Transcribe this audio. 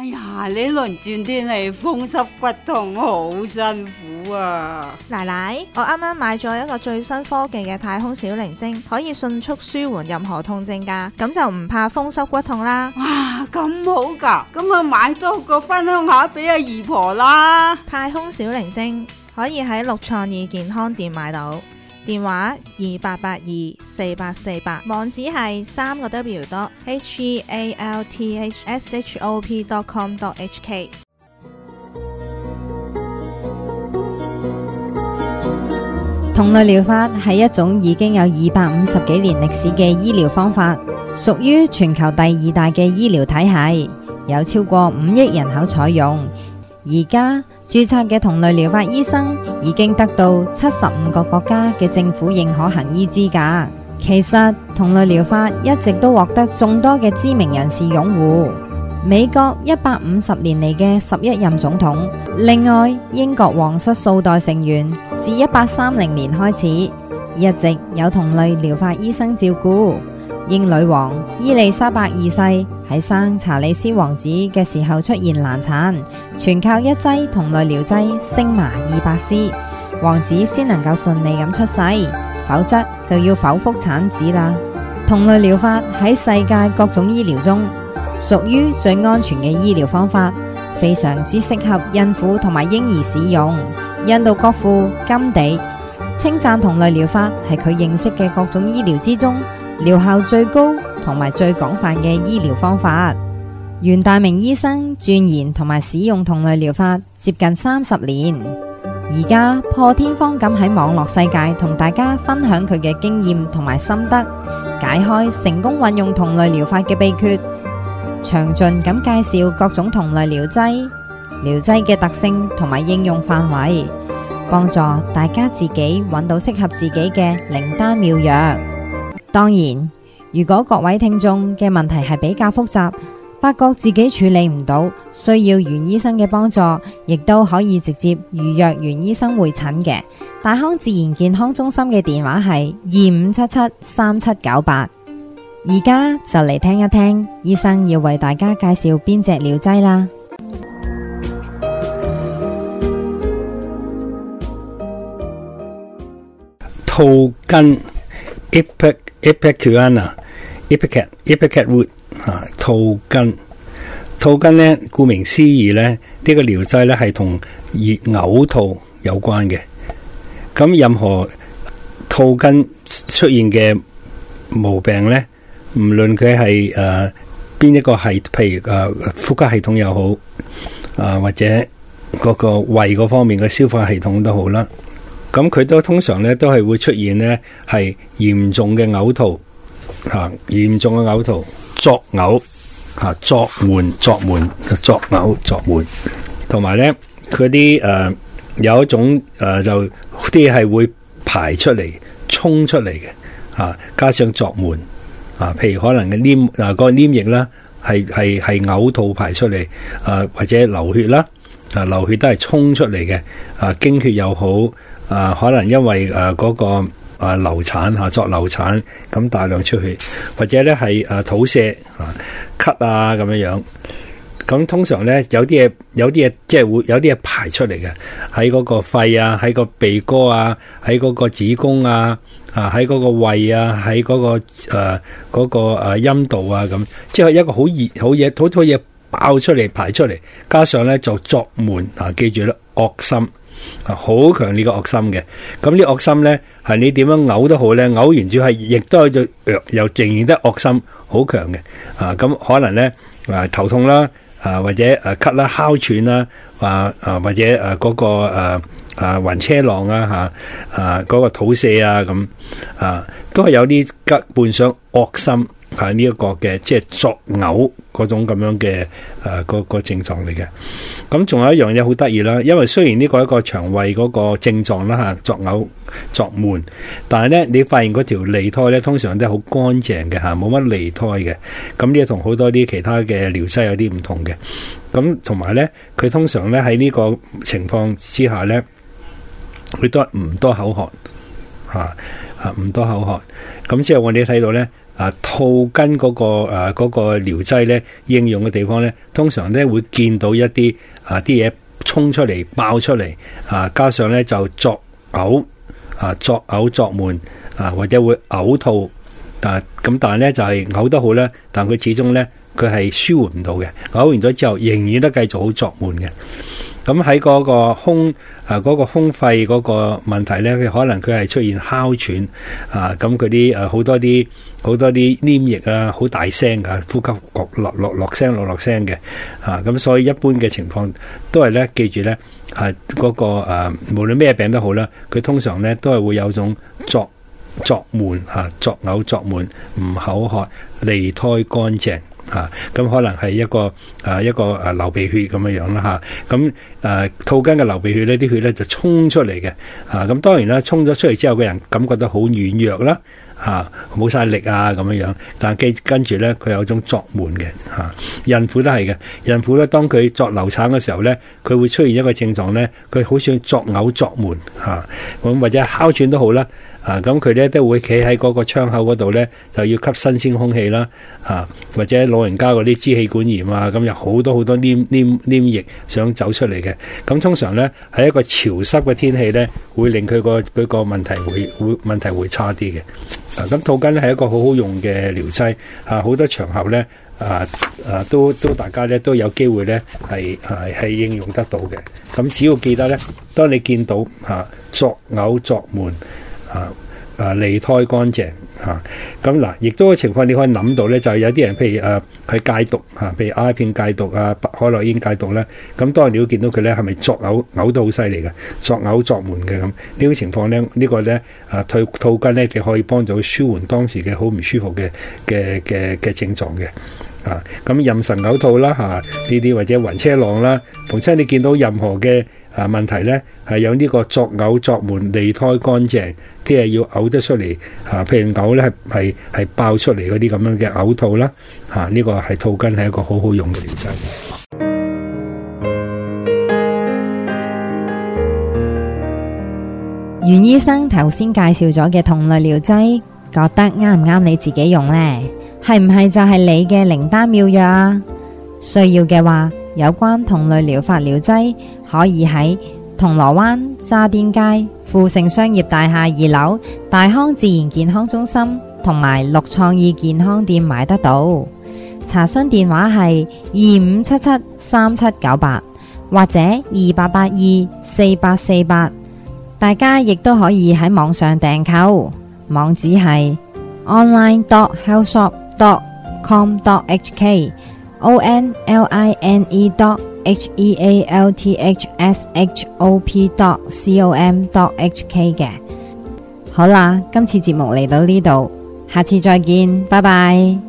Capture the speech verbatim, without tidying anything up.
呀，呢輪轉天氣風濕骨痛好辛苦啊！ 奶奶，我啱啱買咗一個最新科技嘅太空小靈精，可以迅速舒緩任何痛症㗎，咁就唔怕風濕骨痛啦。 哇，咁好㗎，咁啊買多個分享下俾阿姨婆啦。 太空小靈精可以喺六創意健康店買到，電話二八八二四八四八，網址係三個 W dot H E A L T H S H O P dot com dot H K。 同類療法係一種已經有二百五十幾年歷史嘅醫療方法，屬於全球第二大嘅醫療體系，有超過五億人口採用。而家註冊嘅同類療法醫生已經得到七十五個國家嘅政府認可行醫資格。其實同類療法一直都獲得眾多嘅知名人士擁護。美國一百五十年嚟嘅十一任總統，另外英國皇室數代成員自一八三零年開始，一直有同類療法醫生照顧。英女王伊麗莎白二世喺生查理斯王子嘅時候出現難產，全靠一劑同類療劑星麻二百絲，王子先能夠順利咁出世，否則就要剖腹產子啦。同類療法喺世界各種醫療中屬於最安全嘅醫療方法，非常之適合孕婦同埋嬰兒使用。印度國父甘地稱讚同類療法係佢認識嘅各種醫療之中療效最高同埋最廣泛嘅醫療方法。袁大明醫生鑽研同埋使用同類療法接近三十年，而家破天荒咁喺網絡世界同大家分享佢嘅經驗同埋心得，解開成功運用同類療法嘅秘訣，詳盡咁介紹各種同類療劑、療劑嘅特性同埋應用範圍，幫助大家自己揾到適合自己嘅靈丹妙藥。當然，如果各位聽眾嘅問題係比較複雜，發覺自己處理唔到，需要袁醫生嘅幫助，亦都可以直接預約袁醫生會診嘅。大康自然健康中心嘅電話係二五七七三七九八。而家就嚟聽一聽醫生要為大家介紹邊隻療劑啦。 兔根 Ipecac Ipecacuanha Ipecac Ipecac root 啊，兔根兔根咧，顧名思義咧，呢、這個療劑咧係同熱嘔吐有關嘅。咁任何兔根出現嘅毛病咧，唔論佢係誒邊一個係，譬如誒、呃、呼吸系統又好，啊、呃、或者嗰個胃嗰方面嘅消化系統都好啦。咁佢都通常咧都係會出現咧係嚴重嘅嘔吐，吓嚴重嘅嘔吐，作嘔吓作悶作悶作嘔作悶，同埋咧佢啲誒有一種誒、呃、就啲係會排出嚟衝出嚟嘅吓，加上作悶啊，譬如可能嘅黏啊、嗰個黏液啦，係係係嘔吐排出嚟啊，或者流血啦啊，流血都係衝出嚟嘅啊，經血又好。啊，可能因為誒嗰、啊那個啊流產吓、啊、作流產咁大量出血，或者咧係誒肚瀉啊咳啊咁樣樣，咁通常咧有啲嘢有啲嘢即係會有啲嘢排出嚟嘅，喺嗰個肺啊，喺個鼻哥啊，喺嗰個子宮啊，啊喺嗰個胃啊，喺嗰、那個誒嗰、啊那個誒陰道啊咁，即係一個好熱好嘢，好多嘢爆出嚟排出嚟，加上咧就作悶啊，記住啦，惡心。啊，好強烈嘅惡心嘅，咁呢惡心咧係你點樣嘔都好咧，嘔完之後係亦都係又又仍然得惡心，好強嘅，啊咁可能咧啊頭痛啦，啊或者誒咳啦、哮喘啦，啊啊或者誒嗰、啊那個誒啊暈車浪啊吓啊嗰、那個肚瀉啊咁啊，都係有啲吉伴上惡心。係呢一個嘅即係作嘔嗰種咁樣嘅誒個個症狀嚟嘅。咁仲有一樣嘢好得意啦，因為雖然呢個係一個腸胃嗰個症狀啦吓，作嘔作悶，但係咧你發現嗰條脷苔咧通常都係好乾淨嘅吓，冇乜脷苔嘅。咁呢同好多啲其他嘅療劑有啲唔同嘅。咁同埋咧，佢通常咧喺呢個情況之下咧，佢都係唔多口渴吓啊，唔多口渴。咁之後我哋睇到咧。 啊套根嗰、那個誒嗰、啊那個療劑咧應用嘅地方咧，通常咧會見到一啲啊啲嘢衝出嚟爆出嚟啊，加上咧就作嘔啊作嘔作悶啊，或者會嘔吐，但咁但係咧就係、是、嘔得好咧，但佢始終咧佢係舒緩唔到嘅，嘔完咗之後仍然都繼續好作悶嘅。咁喺嗰個胸啊嗰、嗰個胸肺嗰個問題咧，佢可能佢係出現哮喘啊，咁佢啲誒好多啲好多啲黏液啊，好大聲噶，呼吸落落落落聲落落聲嘅啊，咁所以一般嘅情況都係咧，記住咧係嗰個誒、啊，無論咩病都好啦，佢通常咧都係會有種作作悶吓，作嘔作悶，唔口渴，脷苔乾淨。吓、啊、咁可能係一個啊一個誒流鼻血咁樣樣啦吓，咁誒套根嘅流鼻血呢啲血咧就衝出嚟嘅，啊咁當然啦，衝咗出嚟之後，個人感覺到好軟弱啦，吓冇晒力啊咁樣樣，但係跟住咧佢有種作悶嘅吓，孕婦都係嘅，孕婦咧當佢作流產嘅時候咧，佢會出現一個症狀咧，佢好似作嘔作悶吓，咁、啊、或者哮喘都好啦。啊，咁佢咧都會企喺嗰個窗口嗰度咧，就要吸新鮮空氣啦，啊，或者老人家嗰啲支氣管炎啊，咁有好多好多黏黏黏液想走出嚟嘅。咁通常咧喺一個潮濕嘅天氣咧，會令佢個佢個問題會會問題會差啲嘅。啊，咁套根咧係一個好好用嘅療劑，啊，好多場合咧，啊啊都都大家咧都有機會咧係係係應用得到嘅。咁只要記得咧，當你見到嚇作嘔作悶。啊啊脷苔乾淨嚇，咁嗱，亦都嘅情況你可以諗到咧，就係、是、有啲人譬如誒佢戒毒嚇，譬如鴉片戒毒啊、白可樂煙戒毒咧，咁當然你會見到佢咧係咪作嘔嘔到好犀利嘅，作嘔作悶嘅咁呢種情況咧，這個、呢個咧啊套套根咧，就可以幫助舒緩當時嘅好唔舒服嘅嘅嘅嘅症狀嘅啊，咁妊娠嘔吐啦嚇呢啲或者暈車浪啦，逢親你見到任何嘅啊問題咧係有呢個作嘔作悶、脷苔乾淨，啲係要嘔得出嚟啊！譬如嘔咧係係係爆出嚟嗰啲咁樣嘅嘔吐啦，嚇、啊、呢、這個係套根係一個好好用嘅療劑。 袁醫生頭先介紹咗嘅同類療劑，覺得啱唔啱你自己用呢？係唔係就係你嘅靈丹妙藥啊？需要嘅話，有關同類療法療劑可以喺銅鑼灣渣甸街富盛商業大廈二樓大康自然健康中心同埋綠創意健康店買得到。查詢電話係二五七七三七九八或者二八八二四八四八。大家亦都可以喺網上訂購，網址係 online dot health shop dot com dot h k o n l i n e dot h e a l t h s h o p dot com dot h k 嘅。好啦，今次節目嚟到呢度，下次再見，拜拜。